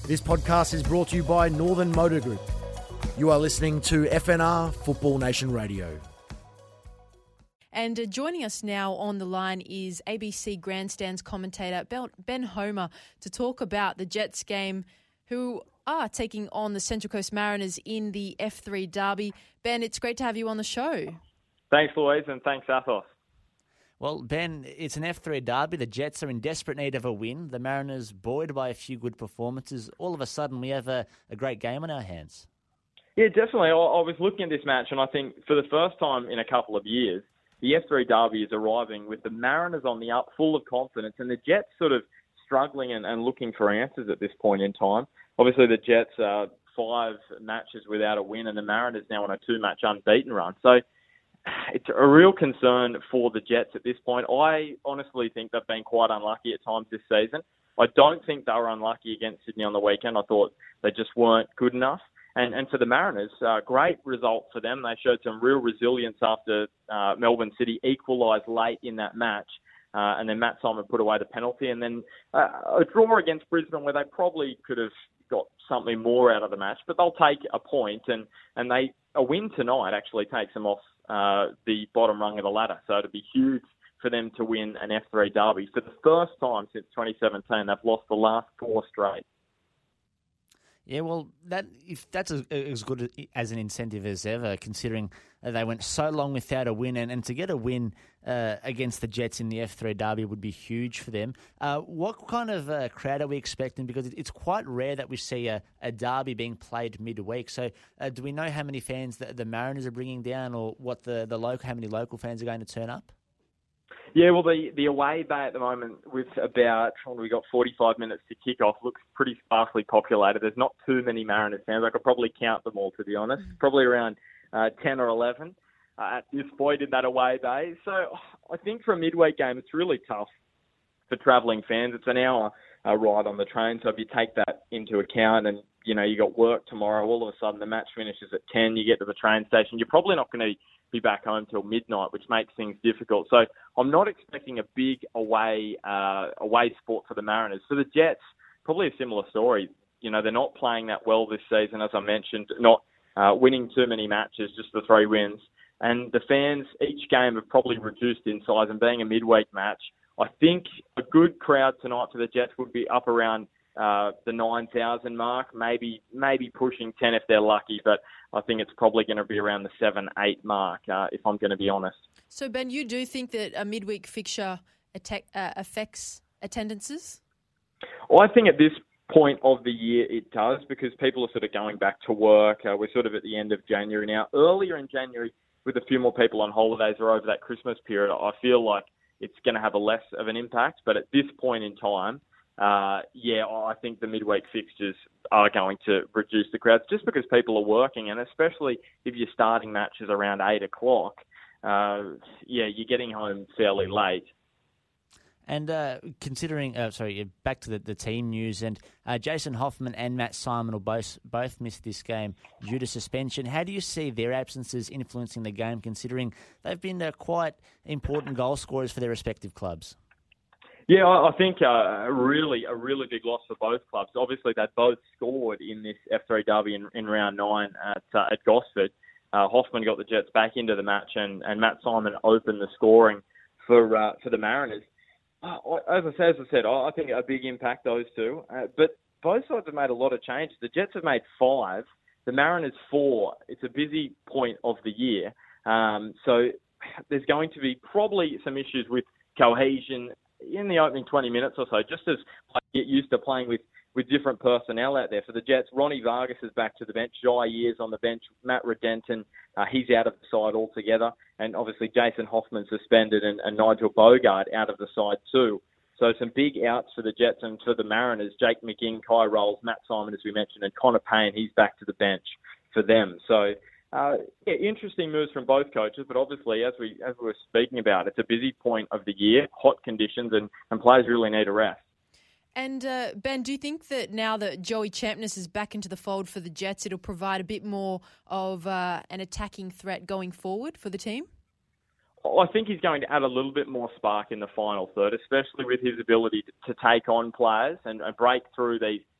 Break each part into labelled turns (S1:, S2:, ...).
S1: This podcast is brought to you by Northern Motor Group. You are listening to FNR Football Nation Radio.
S2: And joining us now on the line is ABC Grandstands commentator Ben Homer to talk about the Jets game, who are taking on the Central Coast Mariners in the F3 Derby. Ben, it's great to have you on the show.
S3: Thanks, Louise, and thanks, Athos.
S4: Well, Ben, it's an F3 derby. The Jets are in desperate need of a win. The Mariners buoyed by a few good performances. All of a sudden, we have a great game on our hands.
S3: Yeah, definitely. I was looking at this match, and I think for the first time in a couple of years, the F3 derby is arriving with the Mariners on the up, full of confidence, and the Jets sort of struggling and looking for answers at this point in time. Obviously, the Jets are 5 matches without a win, and the Mariners now on a 2-match unbeaten run. So it's a real concern for the Jets at this point. I honestly think they've been quite unlucky at times this season. I don't think they were unlucky against Sydney on the weekend. I thought they just weren't good enough. And for the Mariners, great result for them. They showed some real resilience after Melbourne City equalised late in that match. And then Matt Simon put away the penalty. And then a draw against Brisbane where they probably could have got something more out of the match. But they'll take a point. And a win tonight actually takes them off the bottom rung of the ladder. So it'd be huge for them to win an F3 derby. For the first time since 2017, they've lost the last 4 straight.
S4: Yeah, well, if that's as good as an incentive as ever, considering they went so long without a win, and to get a win against the Jets in the F3 derby would be huge for them. What kind of crowd are we expecting? Because it's quite rare that we see a derby being played midweek. So do we know how many fans the Mariners are bringing down, or what how many local fans are going to turn up?
S3: Yeah, well, the away bay at the moment, with about, we got 45 minutes to kick off, looks pretty sparsely populated. There's not too many Mariners fans. I could probably count them all, to be honest. Probably around 10 or 11 at this point in that away bay. So I think for a midweek game, it's really tough for travelling fans. It's an hour ride on the train, so if you take that into account and, you got work tomorrow, all of a sudden the match finishes at 10, you get to the train station, you're probably not going to be back home till midnight, which makes things difficult. So I'm not expecting a big away sport for the Mariners. For the Jets, probably a similar story. They're not playing that well this season, as I mentioned, not winning too many matches, just the 3 wins. And the fans, each game have probably reduced in size, and being a midweek match, I think a good crowd tonight for the Jets would be up around the 9,000 mark, maybe pushing 10 if they're lucky, but I think it's probably going to be around the 7-8 mark, if I'm going to be honest.
S2: So, Ben, you do think that a midweek fixture affects attendances?
S3: Well, I think at this point of the year it does, because people are sort of going back to work. We're sort of at the end of January now. Earlier in January, with a few more people on holidays or over that Christmas period, I feel like it's going to have a less of an impact. But at this point in time, I think the midweek fixtures are going to reduce the crowds just because people are working, and especially if you're starting matches around 8 o'clock, you're getting home fairly late.
S4: And considering, back to the team news, and Jason Hoffman and Matt Simon will both miss this game due to suspension. How do you see their absences influencing the game, considering they've been quite important goal scorers for their respective clubs?
S3: Yeah, I think a really big loss for both clubs. Obviously, they both scored in this F3 derby in round 9 at Gosford. Hoffman got the Jets back into the match, and Matt Simon opened the scoring for the Mariners. As I said, I think a big impact, those two. But both sides have made a lot of changes. The Jets have made 5, the Mariners 4. It's a busy point of the year. So there's going to be probably some issues with cohesion in the opening 20 minutes or so, just as I get used to playing with different personnel out there. For the Jets, Ronnie Vargas is back to the bench. Jai Ears on the bench. Matt Redenton, he's out of the side altogether. And obviously Jason Hoffman suspended and Nigel Bogard out of the side too. So some big outs for the Jets, and for the Mariners, Jake McGinn, Kai Rolls, Matt Simon, as we mentioned, and Connor Payne, he's back to the bench for them. So interesting moves from both coaches, but obviously, as we were speaking about, it's a busy point of the year, hot conditions, and players really need a rest.
S2: And Ben, do you think that now that Joey Champness is back into the fold for the Jets, it'll provide a bit more of an attacking threat going forward for the team?
S3: I think he's going to add a little bit more spark in the final third, especially with his ability to take on players and break through these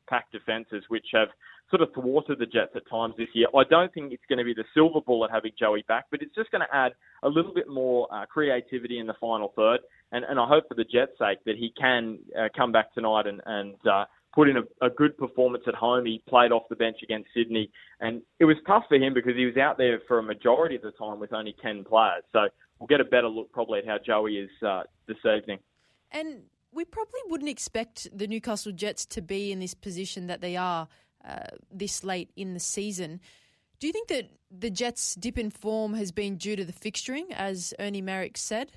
S3: packed defences, which have sort of thwarted the Jets at times this year. I don't think it's going to be the silver bullet having Joey back, but it's just going to add a little bit more creativity in the final third. And I hope for the Jets' sake that he can come back tonight and put in a good performance at home. He played off the bench against Sydney, and it was tough for him because he was out there for a majority of the time with only 10 players. So we'll get a better look probably at how Joey is this evening.
S2: And we probably wouldn't expect the Newcastle Jets to be in this position that they are this late in the season. Do you think that the Jets' dip in form has been due to the fixturing, as Ernie Merrick said?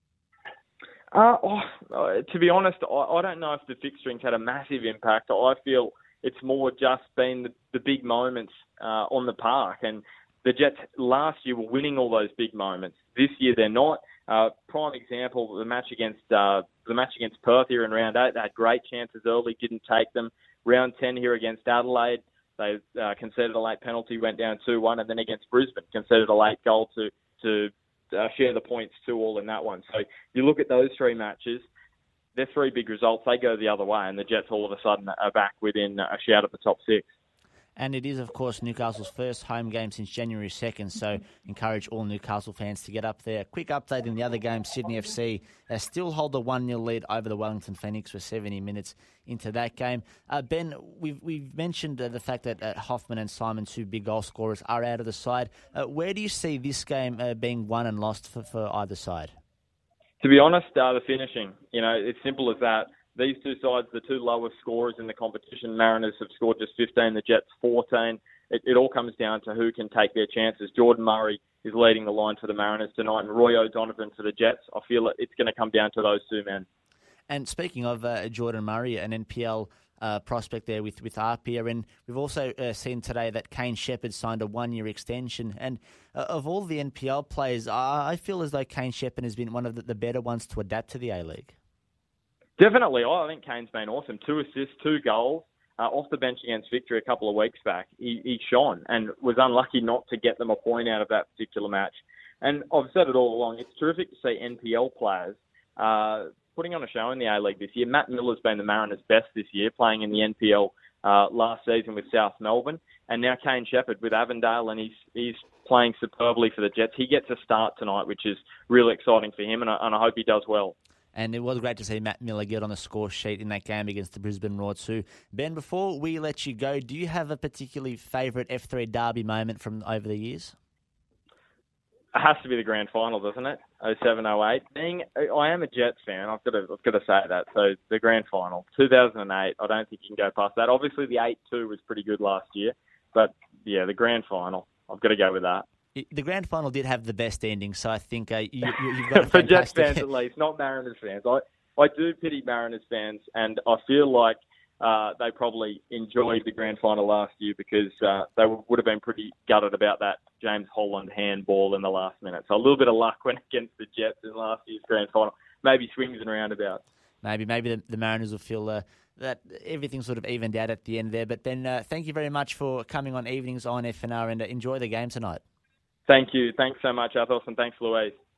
S3: To be honest, I don't know if the fixturing's had a massive impact. I feel it's more just been the big moments on the park. And the Jets last year were winning all those big moments. This year they're not. Prime example, the match against Perth here in round 8. They had great chances early, didn't take them. Round 10 here against Adelaide, they conceded a late penalty, went down 2-1, and then against Brisbane, conceded a late goal to share the points 2-2 in that one. So you look at those three matches, they're three big results. They go the other way, and the Jets all of a sudden are back within a shout at the top 6.
S4: And it is, of course, Newcastle's first home game since January 2nd, so encourage all Newcastle fans to get up there. Quick update in the other game, Sydney FC still hold the 1-0 lead over the Wellington Phoenix for 70 minutes into that game. Ben, we've mentioned the fact that Hoffman and Simon, two big goal scorers, are out of the side. Where do you see this game being won and lost for either side?
S3: To be honest, the finishing. It's simple as that. These two sides, the two lowest scorers in the competition. Mariners have scored just 15, the Jets 14. It all comes down to who can take their chances. Jordan Murray is leading the line for the Mariners tonight, and Roy O'Donovan for the Jets. I feel it's going to come down to those two men.
S4: And speaking of Jordan Murray, an NPL prospect there with Apia, and we've also seen today that Kane Shepherd signed a 1-year extension. And of all the NPL players, I feel as though Kane Shepherd has been one of the better ones to adapt to the A-League.
S3: Definitely. I think Kane's been awesome. 2 assists, 2 goals. Off the bench against Victory a couple of weeks back, he shone and was unlucky not to get them a point out of that particular match. And I've said it all along, it's terrific to see NPL players putting on a show in the A-League this year. Matt Miller's been the Mariners' best this year, playing in the NPL last season with South Melbourne. And now Kane Shepherd with Avondale, and he's playing superbly for the Jets. He gets a start tonight, which is really exciting for him, and I hope he does well.
S4: And it was great to see Matt Miller get on the score sheet in that game against the Brisbane Roar too. Ben, before we let you go, do you have a particularly favourite F3 derby moment from over the years?
S3: It has to be the grand final, doesn't it? 07-08. I am a Jets fan. I've got to say that. So the grand final, 2008. I don't think you can go past that. Obviously, the 8-2 was pretty good last year, but yeah, the grand final. I've got to go with that.
S4: The grand final did have the best ending, so I think you've got a
S3: for Jets
S4: fantastic...
S3: fans at least, not Mariners fans. I do pity Mariners fans, and I feel like they probably enjoyed the grand final last year because they would have been pretty gutted about that James Holland handball in the last minute. So a little bit of luck went against the Jets in last year's grand final. Maybe swings and roundabouts. Maybe
S4: the Mariners will feel that everything sort of evened out at the end there. But Ben, thank you very much for coming on Evenings on FNR, and enjoy the game tonight.
S3: Thank you. Thanks so much, Athos, and thanks, Louise.